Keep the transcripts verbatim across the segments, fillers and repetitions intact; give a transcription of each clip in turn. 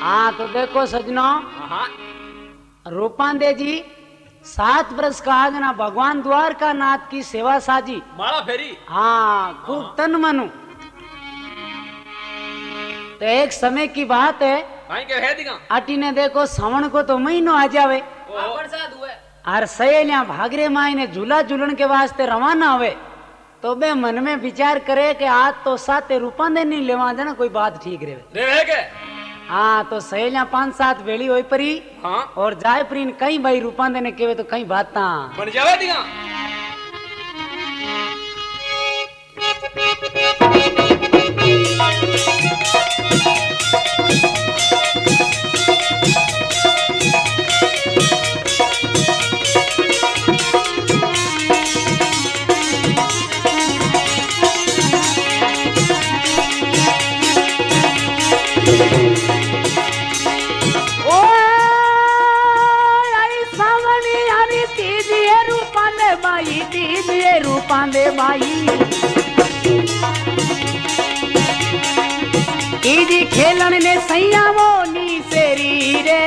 हाँ तो देखो सजनों, रूपांदे जी सात वर्ष का आगना भगवान द्वारका नाथ की सेवा साजी माला फेरी। हाँ खूब तन मनु। तो एक समय की बात है, अटी ने देखो श्रवण को तो महीनो आ जावे और सहेलियां भागरे माई ने झूला झूलन के वास्ते रवाना हुए। तो बे मन में विचार करे कि आज तो साते रूपांदे नहीं लेवा देना कोई बात ठीक रहे। हाँ तो सहेलियां पांच सात बेली हुई परी। हाँ? और जाए परी कहीं भाई रूपांदे ने केवे तो कहीं बात बन जावे दिगा। रूपांदे माई ईदी खेलन ने सैया वो नी सेरी रे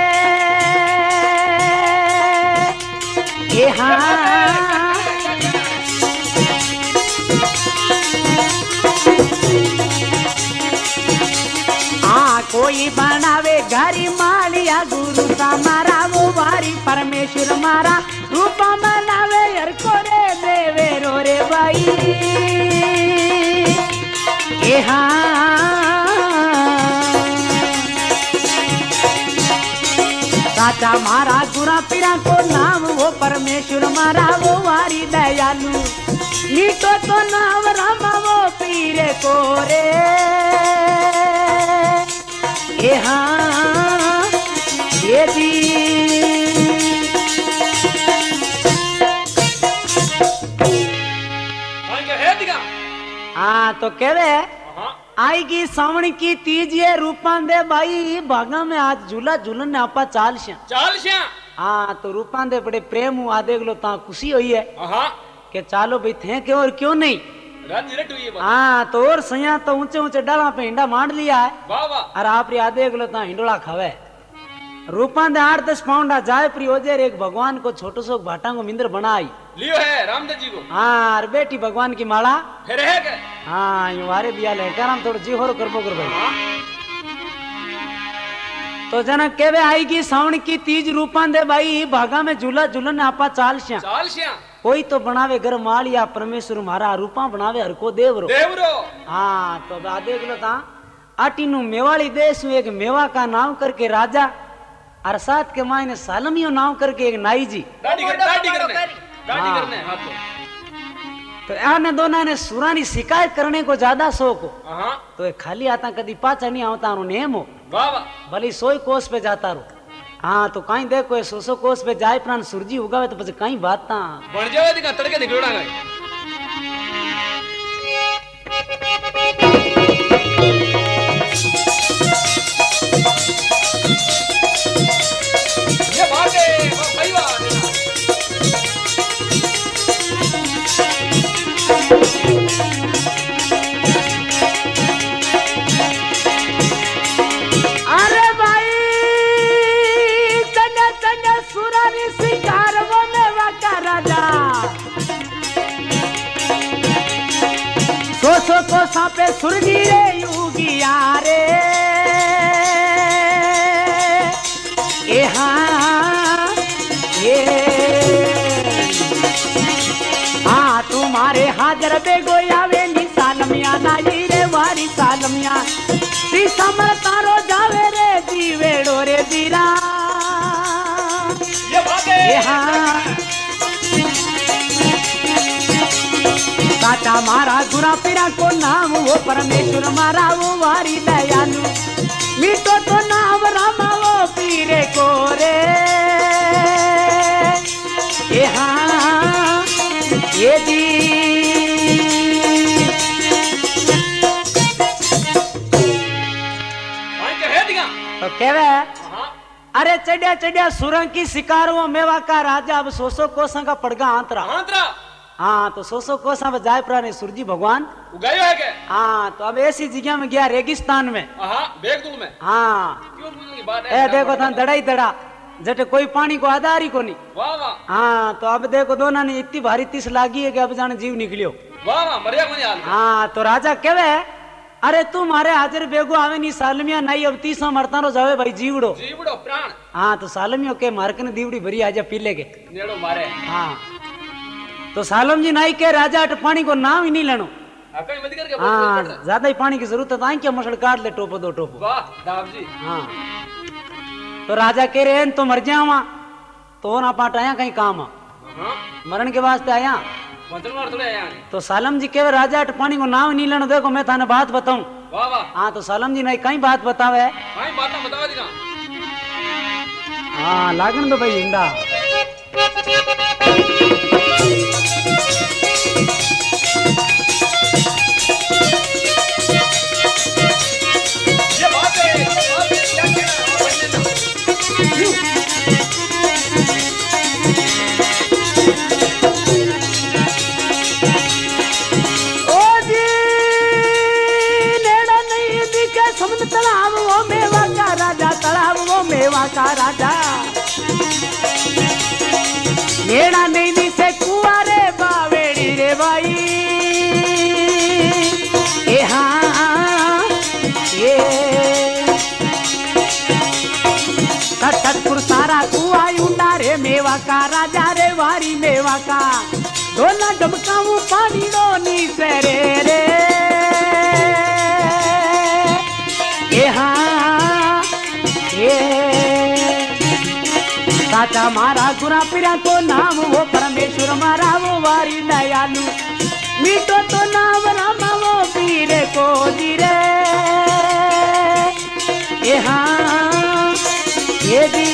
ए हाँ आ कोई बनावे घरी मालिया गुरु सा मारा वो वारी परमेश्वर मारा रूपा बनावे हर को रे देवे रो रे भाई ए हाँ साचा मारा गुरा पीरा को नाम वो परमेश्वर मारा वो वारी दयालु नीतो तो नाम रामा वो पीरे को रे ए हाँ ये दी हाँ तो कह रहे आएगी सावण की तीज ये रूपांदे भाई भागा में आज झूला झूलन ने आपा चाल श्या चाल श्या। हाँ तो रूपांदे बड़े प्रेम हूँ आ देख लो ता खुशी हुई है कि चालो भाई थे क्यों और क्यों नहीं। हाँ तो और सया तो ऊंचे ऊंचे डाला पे हिंडा मांड लिया है और आप री आ देख लो ता हिंडोला खावे। रूपांदे आठ दस पाउंडा जाए प्री ओजेर एक भगवान को छोटो सो भाटा को मिंद्र बनाई लियो है रामदेव जी को। हाँ और बेटी भगवान की माला फिर है के हाँ यू वारे बिया ले कराम थोड़ा जी होरो करबो कर भाई। तो जनक केवे आएगी सावण की तीज रूपांदे भाई भागा में झूला झूलन आपा चाल श्या चाल श्या कोई तो बनावे घर मालिया परमेश्वर मारा रूपा बनावे हर को देवरो देवरो। हाँ तो आ देख लो ता आटी नु मेवाड़ी देश में एक मेवा का नाम करके राजा अरसात के मायने सालमियो नाम करके एक नाई जी दाढ़ी कर, दाढ़ी करने, दाढ़ी करने, हाँ तो आने दोनों ने सुरानी शिकायत करने को ज्यादा शौक हो तो ये खाली आता कदी पाचा नहीं आता नेम हो भले सोई कोस पे जाता रो। हाँ तो कहीं देखो ये सो सो कोस पे जाए प्राण सूरजी उगावे तो પછી कहीं बात ता बन जावे दिखा तड़के निकलोड़ा गए। ये बात है भाई बात सो को सापे सुरजी रे युगिया रे ए हाँ ये हाँ तुम्हारे हाजर बेगोया वे नी सालमिया नाई रे वारी सालमिया ती समर तारो जावे रे जीवेड़ो रे दीरा ये बात है हाँ साचा मारा गुरा पीरा को नाम वो परमेश्वर मारा वो वारी दयालु मीठो तो नाम रामा वो पीरे को रे ये हाँ ये दी तो कहवे अरे चढ़िया चढ़िया सुरंग की शिकारों मेवा का राजा अब सोसो कोसा का पड़गा आंतरा आंतरा हाँ तो सो सो कोसा में जाय प्राणी सूरजी भगवान उगायो है क्या? हाँ तो अब ऐसी जगह में गया रेगिस्तान में। हाँ बेगदुल में। हाँ क्यों पूछने की बात है? ए देखो था दड़ा ही दड़ा जटे कोई पानी को आधार ही को नहीं। वाह वाह। हाँ तो अब देखो दोनों ने इतनी भारी तीस लागी है कि अब जाने जीव निकलियो। वाह वाह मरिया को नहीं हाल। हाँ तो राजा कहवे अरे तू मारे हाजिर बेगो आवे नहीं सालमिया नहीं अब तीसो मरता रो जावे भाई जीवड़ो जीवड़ो प्राण। हाँ तो सालमियों के मारकन दीवड़ी भरी आजा पीले के नेड़ो मारे। हाँ तो सालम जी नाई के राजा अट पानी को नाम ही नहीं लेनो। हाँ ज्यादा ही पानी की जरूरत है क्या मसल काट ले टोपो दो टोपो। वाह दाव जी। हाँ तो राजा कह रहे हैं तो मर जावा तो ना पाट आया कहीं काम मरण के वास्ते आया तो सालम जी कहे राजा अट पानी को नाम नहीं लेना। देखो मैं थाने बात बताऊं। हाँ तो सालम जी नहीं कहीं बात बतावे। हाँ लागन तो भाई हिंदा का राजा नेड़ा नहीं दी से कुआरे बावेड़ी रे भाई ए हाँ ये सतपुर सारा कुआ उंडा रे मेवा का राजा रे वारी मेवा का डोला डबकाऊ पानी डोनी से रे रे ए हाँ ये साचा मारा गुरा पिरा तो नाम वो परमेश्वर मारा वो वारी दयालु मीठो तो नाम रामा वो पीरे को जीरे ये हाँ ये दी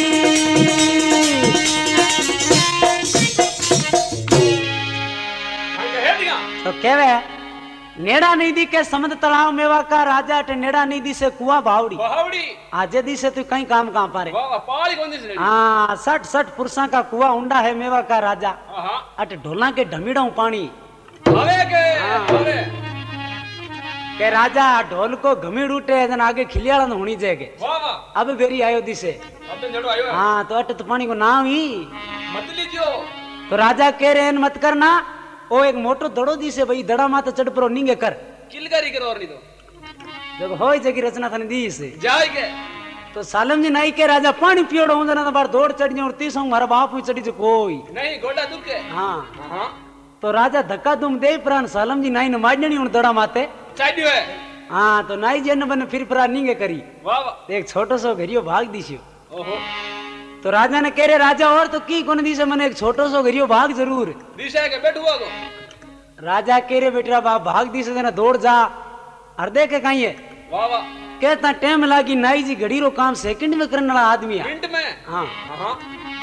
तो कहवे नेड़ा निधि के समद तलाव मेवा का राजा टे नेड़ा निधि से कुआ भावड़ी भावड़ी आजे दी से तू कहीं काम कहाँ पारे। हाँ सठ सठ पुरुषा का कुआ उंडा है मेवा का राजा अट ढोला के ढमीड़ा पानी आवे के, आवे। के राजा ढोल को घमीड़ उठे जन आगे खिलियाड़ा न होनी जाएगे अब बेरी आयो दी से हाँ तो अट तो पानी को नाम ही मत लीजियो तो राजा कह रहे मत करना ओ एक मोटो दड़ो दी से भाई दड़ा माता चढ़ परो नींगे कर किलकारी करो और नहीं तो जब होई जगी रचना थाने दी से जाए के तो सालम जी नाई के राजा पानी पियोड़ो हूं जना बार दौड़ चढ़ जाऊं तीसों मारा बाप ही चढ़ी जो कोई नहीं गोडा दुख के हाँ हां तो राजा धक्का दुम दे प्राण सालम जी नाई ने माजणी उन दड़ा माते चाड्यो है। हां तो नाई जन बन फिर परा नींगे करी वाह वाह एक छोटो सो घरियो भाग दीसियो। ओहो तो राजा ने कह रहे राजा और तो की कोन दी से मने एक छोटो सो घरियो भाग जरूर दिशा के बैठुआ को राजा कह रहे बेटा बाप भाग दी से देना दौड़ जा हृदय के कहीं है वाह वाह कहता टाइम लागी नाई जी घड़ी रो काम सेकंड में करने वाला आदमी है मिनट में हाँ हां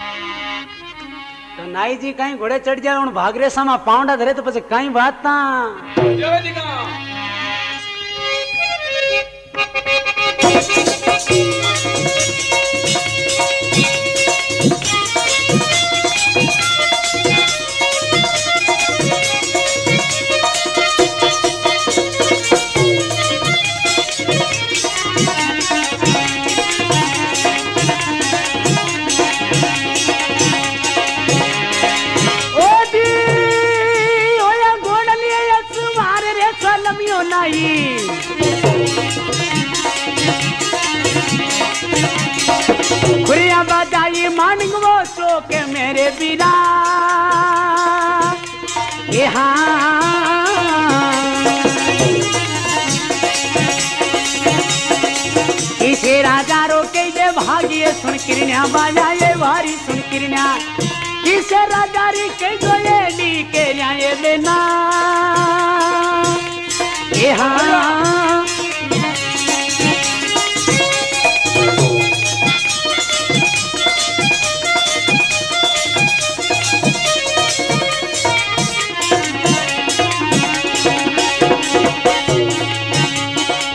तो नाई जी कहीं घोड़े चढ़ जाए उन भाग रे सामा पाउंडा धरे तो પછી कहीं बात ता जय जी का खुरिया बजाई मानिंग वो चौके मेरे बिना किसे राजा रोके ये भागिए सुन किरण्या बाजाए वारी सुन किरण्या किसे राजा री के गोले ली के न्याय देना ये हाँ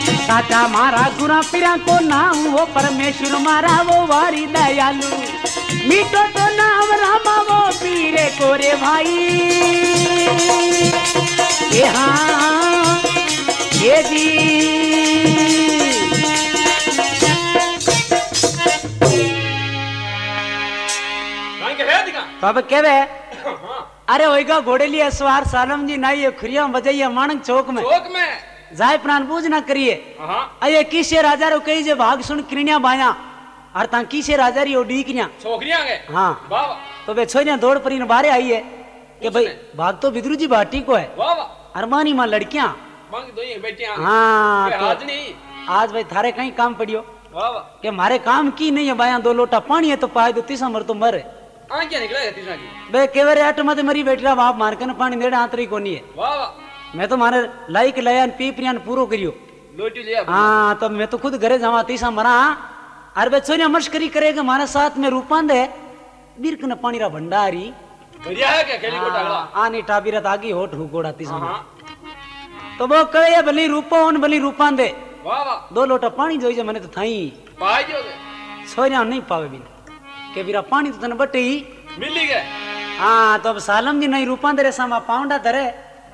साचा मारा गुरा पिरा को नाम वो परमेश्वर मारा वो वारी दयालु मीठो तो नाम रामा वो पीरे को रे भाई। ये हाँ ये जी तो अब केवे अरे होएगा घोड़े लिए सवार सालम जी नाई खुरिया बजाइए माणक चौक में चौक में जाय प्राण पूज ना करिए। अये किसे राजा रो कही जे भाग सुन किरण्या बाया और ता किसे राजा री ओडी किन्या छोकरियां गए हां वाह वाह। तो वे छोरियां दौड़ परी न बाहर आई है कि भाई भाग तो बिदरू जी बाटी को है वाह वाह। अरमानी मां लड़कियां मांग दो ये बेटियां हां तो आज नहीं आज भाई थारे कहीं काम पड़ियो वाह वाह कि मारे काम की नहीं है बाया दो लोटा पानी है तो पाए दो तीसरा मर तो मर आ क्या निकला है तीसरा की बे केवरे आट मत मरी बैठ रहा बाप मार के न पानी देड़ा आंतरी कोनी है वाह वाह। मैं तो मारे लाइक लयान पी प्रियान पूरो करियो लोटी लिया हां तो मैं तो खुद घरे जावा तीसरा मरा अरे बे सोनिया मस्करी करेगा मारे साथ में रूपांद है बिरक न पानी रा भंडारी बढ़िया है क्या खेली को डाला आनी टाबीरत आगी होठ हुकोड़ा तीसरा तो वो कहे भली रूपो ओन भली रूपांद है वाह वाह। दो लोटा पानी जोई जे मने तो थाई पाई जो सोनिया नहीं पावे बिन के बिरा पानी तो तने बटे ही मिली गए हाँ तो अब सालम जी नहीं रूपांदरे सामा पाउंडा धरे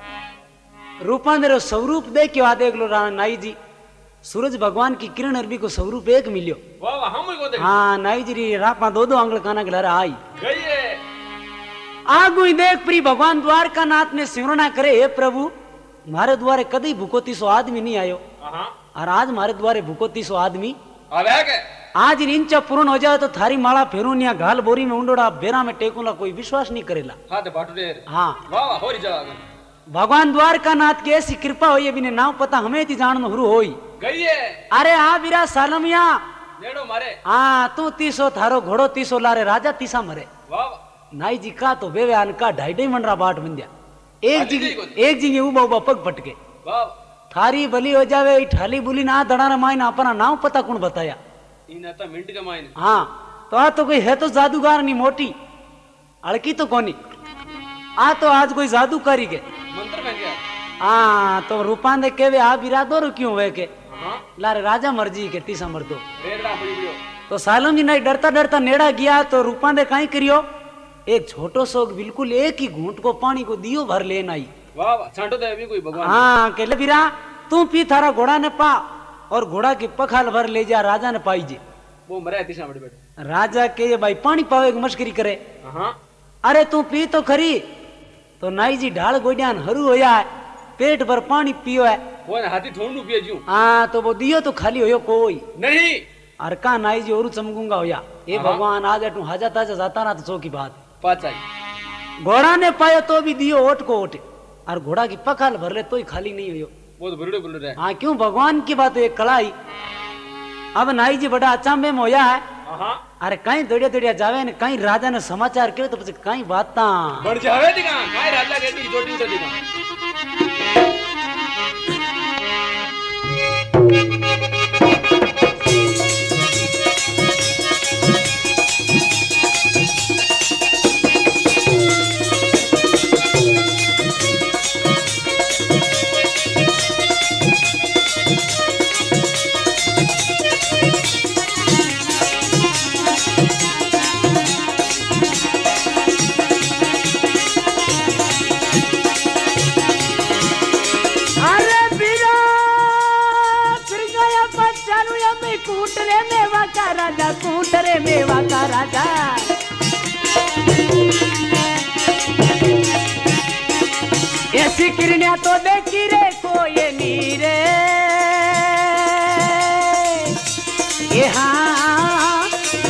रूपांदरे स्वरूप देखियो आ देख लो नाई जी सूरज भगवान की किरण अरबी को स्वरूप एक मिलियो वाह वाह। हम को देख हाँ नाई जी री रापा दो दो आंगल काना के लहरा आई गई है आगु ही देख प्री भगवान द्वारका नाथ ने सिमरना करे हे प्रभु मारे द्वारे कदी भूको तीसो आदमी नहीं आयो और आज मारे द्वारे भूको तीसो आदमी आज इंचा पूर्ण हो जाए तो थारी माला फेरून या घाल बोरी में उंडोड़ा बेरा में टेकूला कोई विश्वास नहीं करेला। हाँ भगवान द्वारका नाथ की ऐसी कृपा हुई बिने नाव पता हमें थी जान में हुरु होई गई है। अरे आ बिरा सालमिया नेड़ो मारे हाँ तू तीसो थारो घोड़ो तीसो लारे राजा तीसा मरे नाई जी का तो बेवे आन का ढाई ढाई मनरा बाट बन दिया एक जी एक जी उबा उबा पग पटके थारी बली हो जावे ठाली बुली ना दड़ाना मायना अपना नाव पता कौन बताया तो मिनट का मायने हाँ तो आ तो कोई है तो जादूगार नहीं मोटी अड़की तो कोनी आ तो आज कोई जादूकारी के मंत्र बन गया। हाँ तो रूपान दे के वे आ बिरादो रो क्यों वे के लारे राजा मर्जी के तीसा मर दो तो सालम जी नहीं डरता डरता नेड़ा गया तो रूपान दे कहीं करियो एक छोटो सो बिल्कुल एक ही घूंट को पानी को दियो भर लेन आई वाह वाह छांटो दे अभी कोई भगवान हाँ के ले बिरा तू पी थारा घोड़ा ने पा और घोड़ा की पखाल भर ले जा राजा ने पाई जे वो मरे तीसरा बड़े बेटे राजा के भाई पानी पावे की मस्करी करे अरे तू पी तो खरी तो नाई जी ढाल गोडियान हरू होया है पेट भर पानी पियो है वो हाथी ठोंडू पिए जू हाँ तो वो दियो तो खाली होयो कोई नहीं अर का नाई जी और चमकूंगा होया ये भगवान आज अटू हाजा ताजा जाता ना तो सो की बात पाचा घोड़ा ने पायो तो भी दियो ओट को ओटे और घोड़ा की पखाल भर ले तो ही खाली नहीं होयो वो तो बुरुड़े बुरुड़े है। हाँ क्यों भगवान की बात है कलाई अब नाई जी बड़ा अचांबे में होया है अरे कहीं दौड़िया दौड़िया जावे ने कहीं राजा ने समाचार करे तो પછી कहीं बात बढ़ जावे दिखा कहीं राजा के दी जोटी तो दिखा कूटरे मेवा का राजा कूटरे मेवा का राजा ऐसी किरण्या तो देखी रे कोई नीरे ये हाँ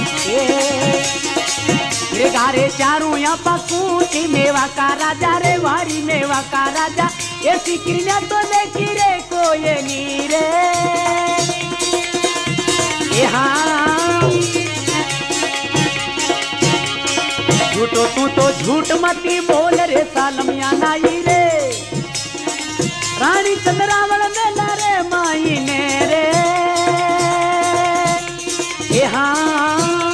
ये गारे चारू या पकूटी मेवा का राजा रे वारी मेवा का राजा ऐसी किरण्या तो देखी रे कोई नीरे झूठो तू तो झूठ मती बोल रे सालमिया नाई रे रानी चंद्रावल मेला रे माई ने रे ये हाँ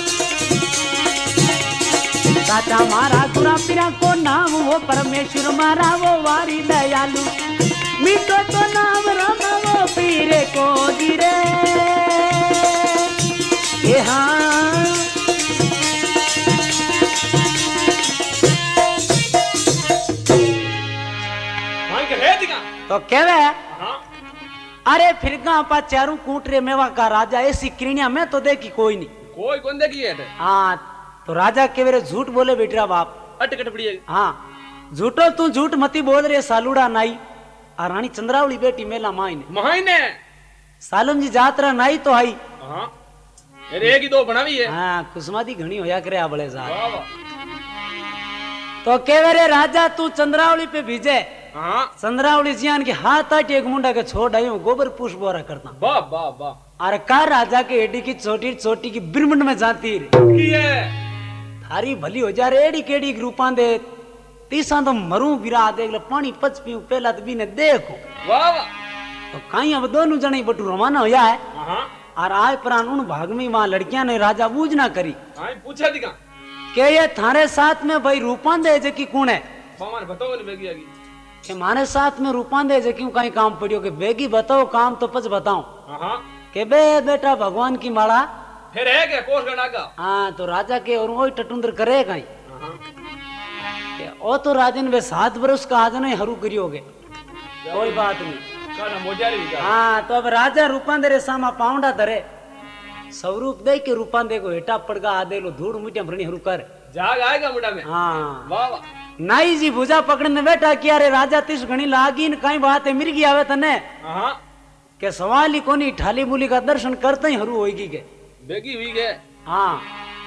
साचा मारा गुरा पिरा को नाम वो परमेश्वर मारा वो वारी दयालु मीठो तो नाम रामा वो पीरे को गिरे ये हाँ तो कहवे हाँ अरे फिर का आपा चारू कूटरे मेवा का राजा ऐसी किरणिया में तो देखी कोई नहीं कोई कौन देखी है हाँ तो राजा के वेरे झूठ बोले बेटरा बाप अटकट पड़ी है हाँ झूठो तू झूठ मती बोल रे सालूड़ा नाई आ रानी चंद्रावली बेटी मेला माई ने माई ने सालम जी जात्रा नाई तो आई हाँ अरे एक ही दो बनावी है हाँ कुसुमादी घणी होया करे आ बड़े साहब वाह वाह तो केवे रे राजा तू चंद्रावली पे भेजे हाँ चंद्रावली जियान के हाथ आट एक मुंडा के छोड़ आयो गोबर पुष्प बोरा करता वाह वाह वाह अरे का राजा के एडी की छोटी छोटी की बिरमंड में जाती रे की है थारी भली हो जा रे एडी केडी रूपां दे तीसा तो मरू बिरा देख ले पानी पच पीऊ पहला तो भी ने देखो वाह वाह तो कहीं अब दोनों जने बटू रवाना होया है हाँ और आए प्राण उन भाग में वहां लड़कियां ने राजा बूझ ना करी हाँ पूछा दिखा के ये थारे साथ में भाई रूपां दे जे की कौन है मामा बताओ नहीं बेगी आगी के मारे साथ में रूपां दे जे क्यों कहीं काम पड़ियो के बेगी बताओ काम तो पच बताओ हाँ के बे बेटा भगवान की माला फिर है क्या कोस गणा का हाँ तो राजा के और वही टटुंदर करे कहीं ओ तो राजन वे सात बरस का आज नहीं हरू करियोगे कोई बात नहीं हाँ तो अब राजा रूपांदे रे सामा पाउंडा धरे स्वरूप दे के रूपांदे को हेटा पड़गा आदे लो धूड़ मुटिया भरनी हरू कर जाग आएगा मुंडा में हाँ वाह वाह नाई जी भुजा पकड़ने बैठा किया रे राजा तिस घणी लागी न कई बात है मिर्गी आवे तने हाँ के सवाल ही कोनी ठाली मुली का दर्शन करते ही हरू होगी के बेगी हुई गए हाँ